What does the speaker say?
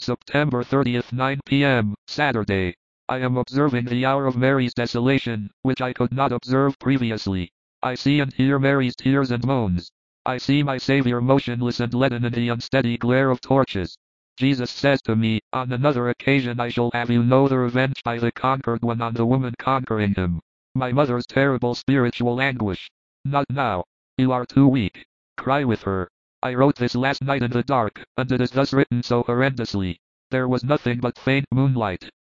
September 30th, 9 p.m., Saturday. I am observing the hour of Mary's desolation, which I could not observe previously. I see and hear Mary's tears and moans. I see my Savior motionless and leaden in the unsteady glare of torches. Jesus says to me, on another occasion I shall have you know the revenge by the conquered one on the woman conquering him. My mother's terrible spiritual anguish. Not now. You are too weak. Cry with her. I wrote this last night in the dark, and it is thus written so horrendously. There was nothing but faint moonlight.